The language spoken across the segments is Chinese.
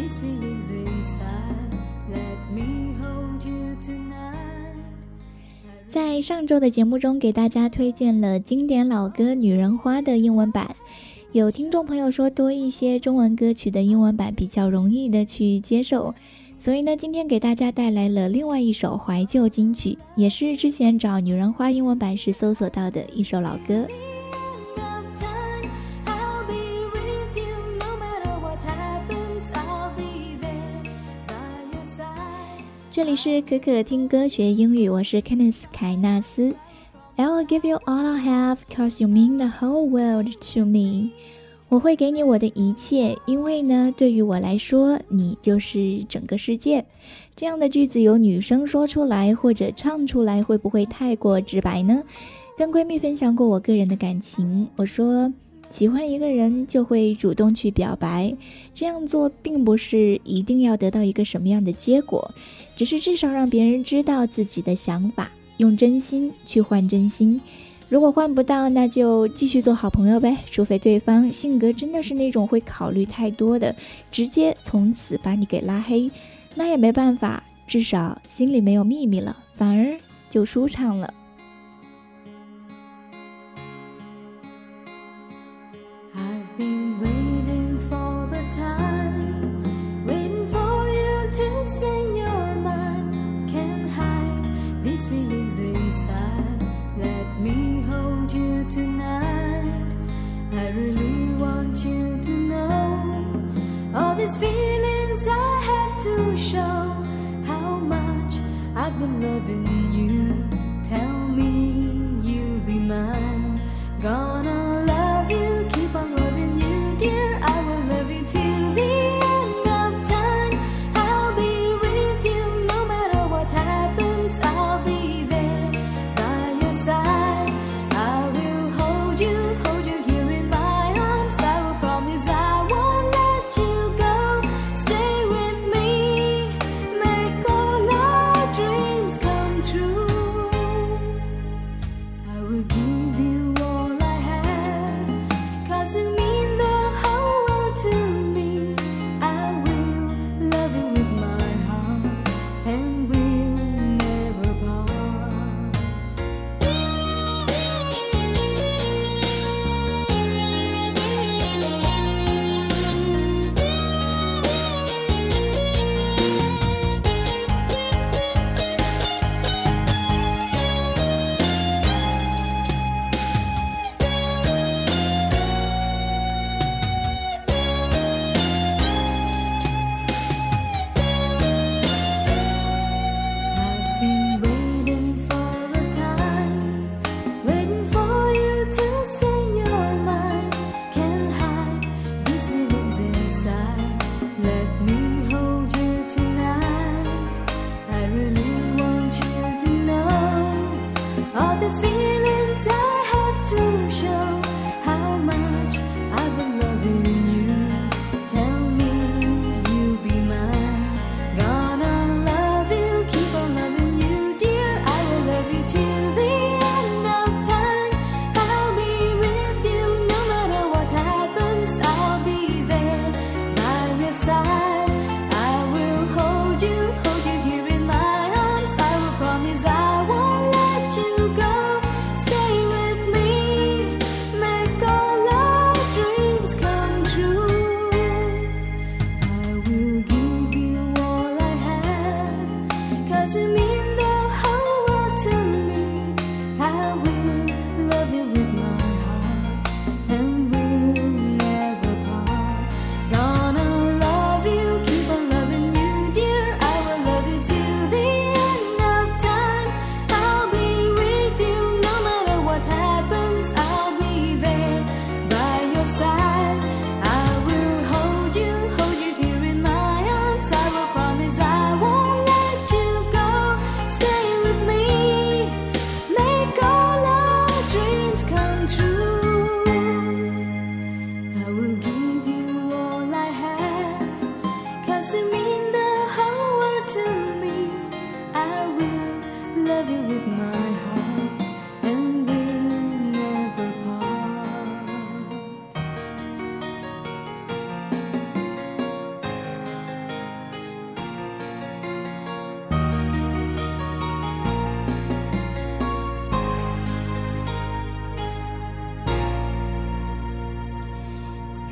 these feelings inside. Let me hold you tonight. 在上周的节目中，给大家推荐了经典老歌《女人花》的英文版。有听众朋友说，多一些中文歌曲的英文版比较容易的去接受，所以呢，今天给大家带来了另外一首怀旧金曲，也是之前找《女人花》英文版时搜索到的一首老歌。这里是可可听歌学英语，我是 Candice 凯纳斯。I will give you all I have, 'cause you mean the whole world to me. 我会给你我的一切，因为呢，对于我来说，你就是整个世界。这样的句子由女生说出来或者唱出来，会不会太过直白呢？跟闺蜜分享过我个人的感情，我说喜欢一个人就会主动去表白，这样做并不是一定要得到一个什么样的结果，只是至少让别人知道自己的想法，用真心去换真心。如果换不到，那就继续做好朋友呗，除非对方性格真的是那种会考虑太多的，直接从此把你给拉黑，那也没办法，至少心里没有秘密了，反而就舒畅了。 These feelings I have to show how much I've been loving you. Tell me you'll be mine. Gonna love you, keep on loving you, dear. I will love you till the end of time. I'll be with you no matter what happens. I'll be there by your side. I will hold you here in my arms. I will promise I won't let you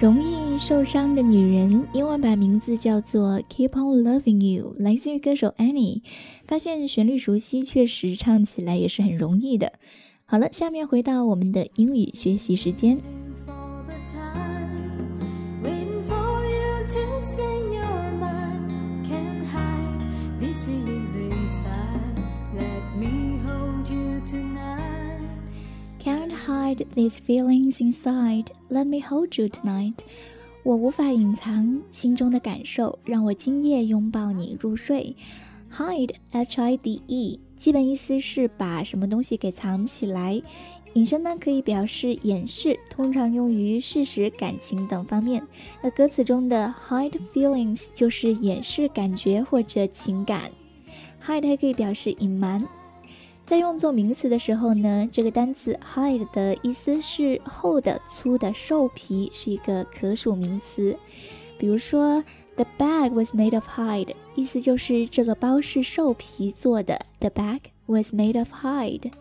容易受伤的女人，英文版名字叫做 Keep on Loving You， 来自于歌手 Annie。 发现旋律熟悉，确实唱起来也是很容易的。好了，下面回到我们的英语学习时间。Can't hide these feelings inside, let me hold you tonight. 我无法隐藏心中的感受，让我今夜拥抱你入睡。 Hide, H-I-D-E 基本意思是把什么东西给藏起来，引申呢可以表示掩饰，通常用于事实、感情等方面。那歌词中的 hide feelings 就是掩饰感觉或者情感。 hide 还可以表示隐瞒。在用作名词的时候呢，这个单词 hide 的意思是厚的、粗的、兽皮，是一个可数名词。比如说 The bag was made of hide， 意思就是这个包是兽皮做的。 The bag was made of hide。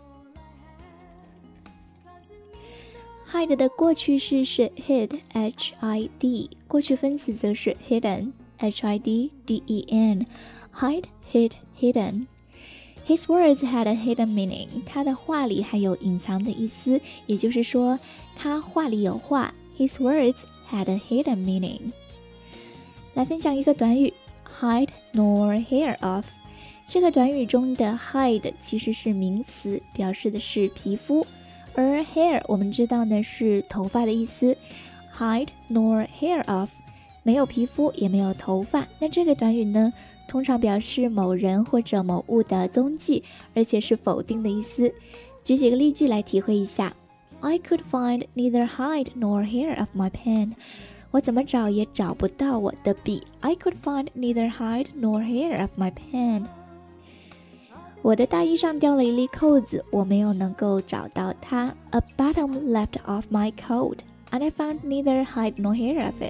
hide 的过去式是 hid， H-I-D， 过去分词则是 hidden， H-I-D-D-E-N。 hide, hid, hidden。His words had a hidden meaning， 他的话里还有隐藏的意思，也就是说他话里有话。 His words had a hidden meaning。 来分享一个短语 hide nor hair off。 这个短语中的 hide 其实是名词，表示的是皮肤，而 hair 我们知道呢是头发的意思。 hide nor hair off， 没有皮肤也没有头发。那这个短语呢通常表示某人或者某物的踪迹，而且是否定的意思。举几个例句来体会一下。 I could find neither hide nor hair of my pen。 我怎么找也找不到我的笔。 I could find neither hide nor hair of my pen。 我的大衣上掉了一粒扣子，我没有能够找到它。 A button left off my coat and I found neither hide nor hair of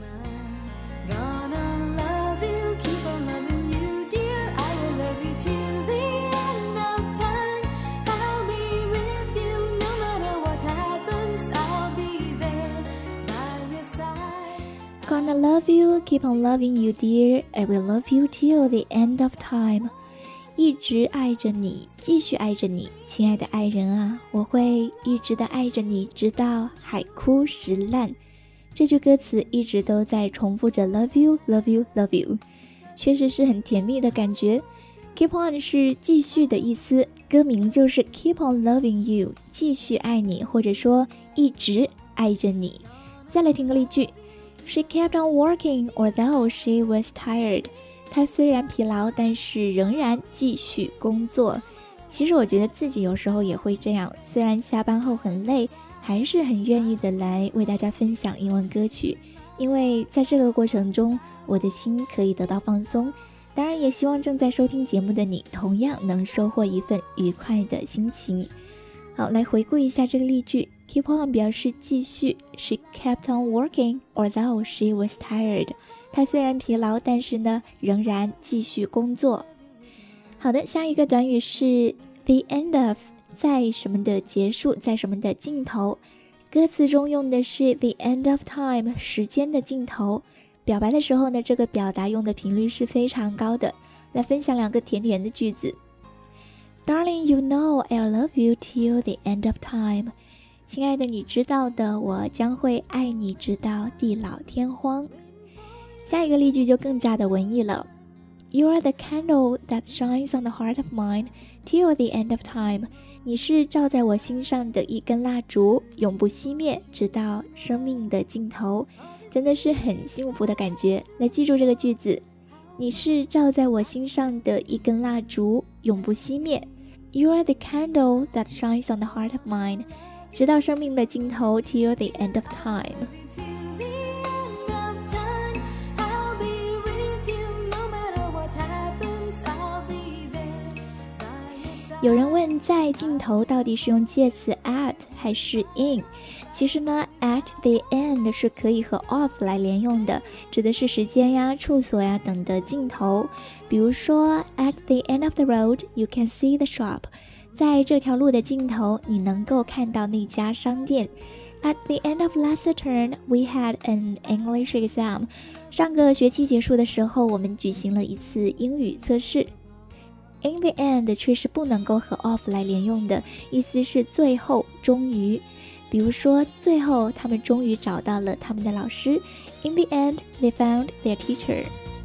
it。Gonna love you, keep on loving you, dear. I will love you till the end of time. 一直爱着你，继续爱着你，亲爱的爱人啊，我会一直的爱着你，直到海枯石烂。这句歌词一直都在重复着 love you, love you, love you， 确实是很甜蜜的感觉。Keep on 是继续的意思，歌名就是 Keep on loving you， 继续爱你，或者说一直爱着你。再来听个例句。She kept on working, although she was tired. 她虽然疲劳，但是仍然继续工作。其实我觉得自己有时候也会这样，虽然下班后很累，还是很愿意的来为大家分享英文歌曲，因为在这个过程中，我的心可以得到放松。当然也希望正在收听节目的你，同样能收获一份愉快的心情。好，来回顾一下这个例句。Keep on 表示继续， She kept on working, although she was tired. 她虽然疲劳，但是呢，仍然继续工作。好的，下一个短语是 the end of， 在什么的结束，在什么的尽头。歌词中用的是 the end of time， 时间的尽头。表白的时候呢，这个表达用的频率是非常高的。来分享两个甜甜的句子。Darling, you know I'll love you till the end of time. 亲爱的，你知道的，我将会爱你直到地老天荒。下一个例句就更加的文艺了。You are the candle that shines on the heart of mine till the end of time. 你是照在我心上的一根蜡烛，永不熄灭，直到生命的尽头。真的是很幸福的感觉。来记住这个句子。你是照在我心上的一根蜡烛，永不熄灭。You are the candle that shines on the heart of mine， 直到生命的尽头 till the end of time。 有人问在尽头到底是用介词 at 还是 in， 其实呢 at the end 是可以和 of 来连用的，指的是时间呀、处所呀等的尽头。比如说 at the end of the road you can see the shop， 在这条路的尽头你能够看到那家商店。 At the end of last term, we had an English exam. 上个学期结束的时候，我们举行了一次英语测试。In the end 却是不能够和 of 来连用的，意思是最后、终于。比如说，最后他们终于找到了他们的老师。In the end, they found their teacher.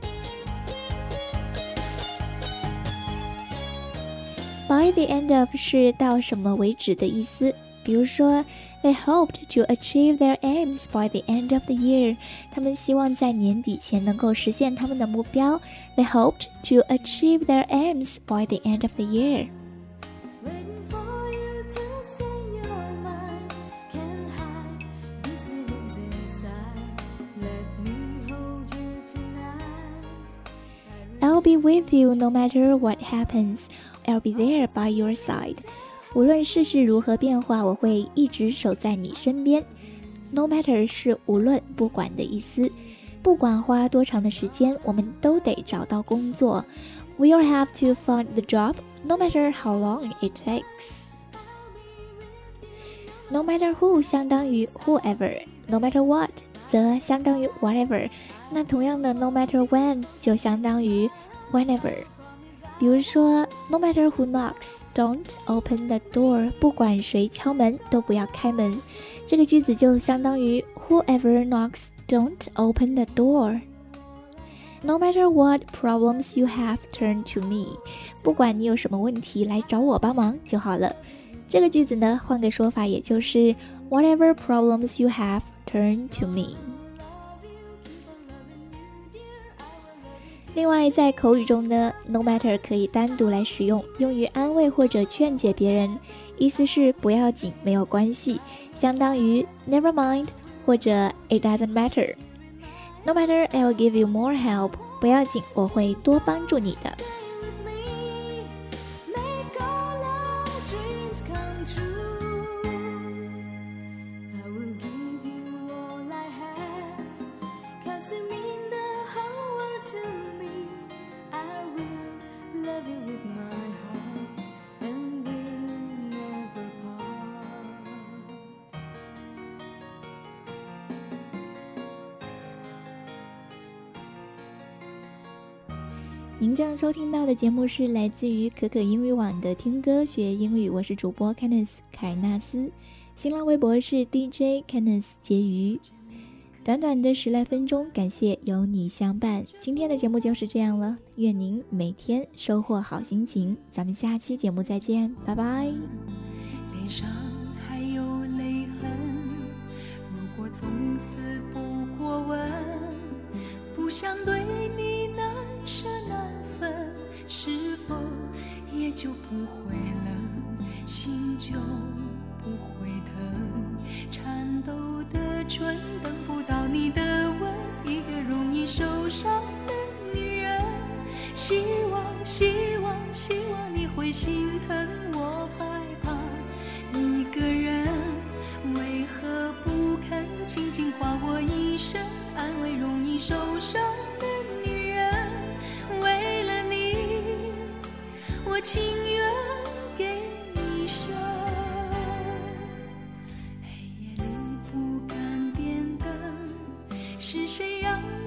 By the end of 是到什么为止的意思。比如说 They hoped to achieve their aims by the end of the year. 他们希望在年底前能够实现他们的目标。They hoped to achieve their aims by the end of the year. Waiting for you to say your mind. Can't hide these feelings inside. Let me hold you tonight. I'll be with you no matter what happens. I'll be there by your side. 无论世事如何变化，我会一直守在你身边。No matter 是无论不管的意思，不管花多长的时间，我们都得找到工作。We'll have to find the job, no matter how long it takes. No matter who 相当于 whoever, no matter what 则相当于 whatever。那同样的 no matter when 就相当于 whenever。比如说 No matter who knocks, don't open the door. 不管谁敲门都不要开门。这个句子就相当于 Whoever knocks, don't open the door. No matter what problems you have, turn to me. 不管你有什么问题，来找我帮忙就好了。这个句子呢，换个说法也就是 Whatever problems you have, turn to me. 另外，在口语中呢 no matter 可以单独来使用，用于安慰或者劝解别人，意思是不要紧，没有关系，相当于 never mind 或者 it doesn't matter. No matter, I'll give you more help. 不要紧，我会多帮助你的。您正收听到的节目是来自于可可英语网的听歌学英语，我是主播 Candice 凯纳斯，新浪微博是 DJ Candice 婕妤。短短的10来分钟，感谢有你相伴。今天的节目就是这样了，愿您每天收获好心情，咱们下期节目再见，拜拜。 脸上还有泪痕，如果从此不过问，不想对你难舍难分，是否也就不会冷，心就不会疼，颤抖的唇等不到你的吻，一个容易受伤的女人，希望你会心疼，我害怕一个人，为何不肯轻轻划我一生，安慰容易受伤的女人，为了你我情愿给一生。黑夜里不敢点灯，是谁让